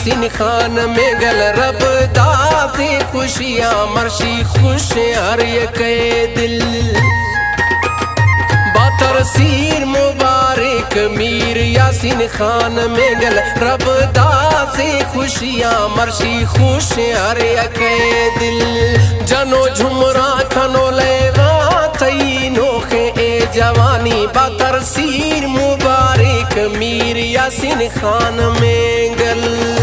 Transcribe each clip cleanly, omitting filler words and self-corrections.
यासीन खान में गल रब दाते खुशियाँ मर्शी खुश हर एक दिल बातरसीर मुबारक मीर यासीन खान में गल रब दाते खुशियाँ मर्शी खुश हर एक दिल जनो झुमरा खनो लेवा तई नोखे ए जवानी बातरसीर मुबारक मीर यासीन खान में गल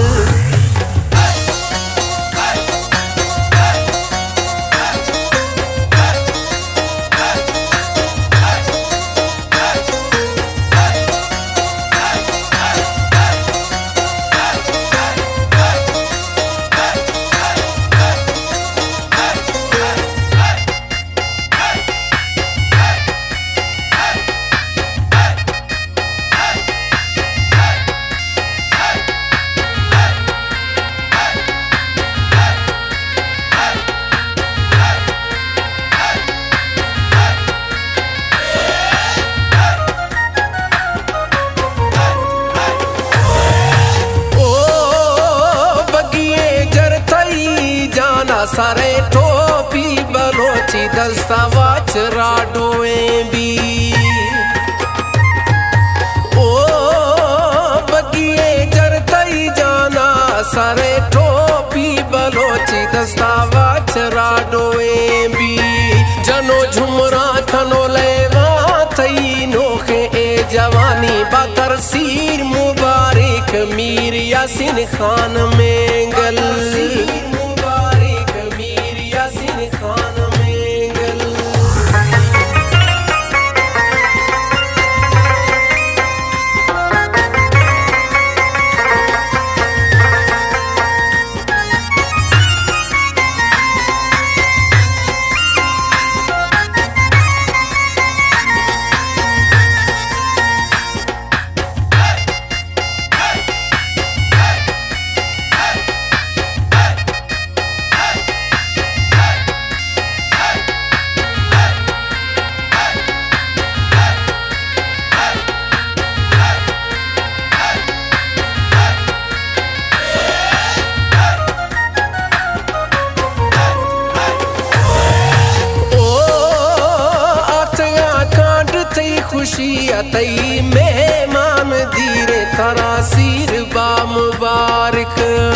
सारे टोपी बलोची दस्तावाच राडोए भी ओ बगिए जरतई जाना सारे टोपी बलोची दस्तावाच राडोए भी जनो झुमरा खनो लेवा तई नोखे ए जवानी बातरसीर मुबारक मीर यासीन खान में गल खुशी अतई मेहमान दीरे तरासीर बा मुबारक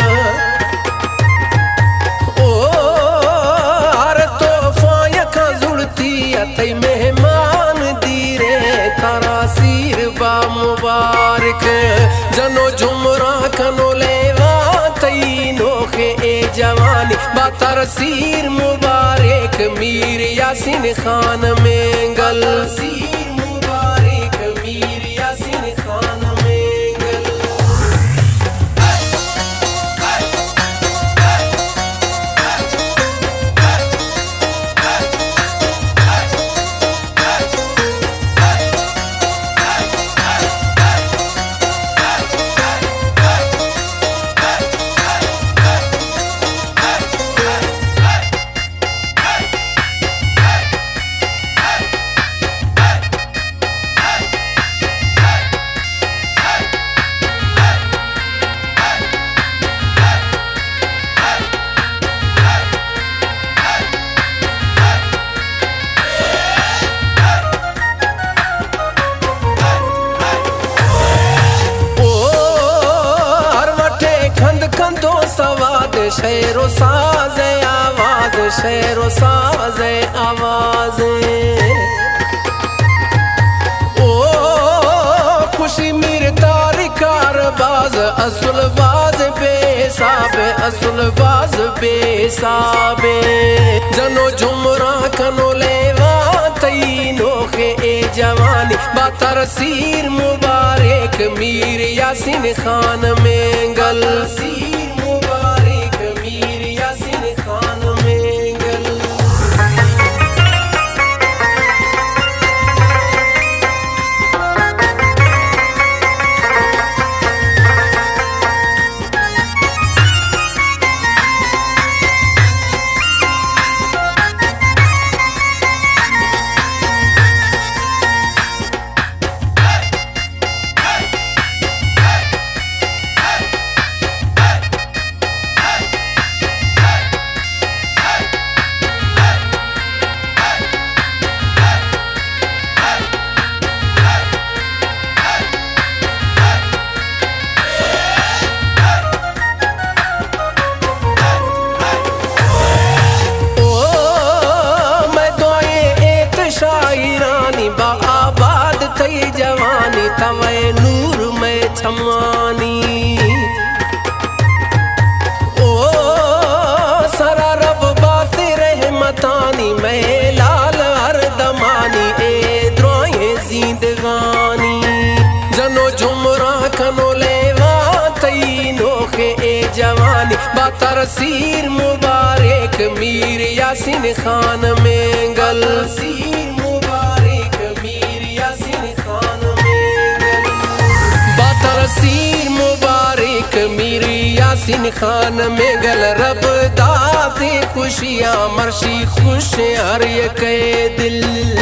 ओ हर तोहफा यखा जुड़ती अतई मेहमान दीरे तरासीर बा मुबारक जनो झुमरा खनो लेवा तई नोखे ए जवानी बातरसीर मुबारक मीर यासीन खान में गल शेरो साज आवाज शेरो साज आवाज ओ खुशी मेरे तारिकार बाज असुल बाज बेसाब असुल बाज बेसाब जनो झुमरा खनो लेवा तई नोखे ए जवानी बातरसीर मुबारक मीर यासीन खान में गल नोखे ए जवानी बतरसीर मुबारक मीर यासीन खान मेंगल मुबारक मीर यासीन खान मेंगल बतरसीर मुबारक मीर यासीन खान मेंगल रब दाते खुशियां मर्शी खुश हर एक दिल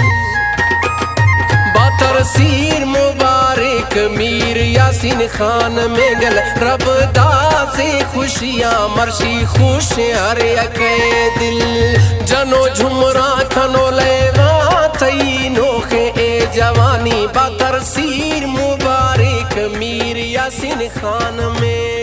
बतरसीर मुबारक मीर यासीन खान मेंगल रब दासे खुशियां मर्शी खुश हर एक दिल जनो झुमरा खनो लेवा तई नोखे ए जवानी बतरसीर मुबारक मीर यासीन खान में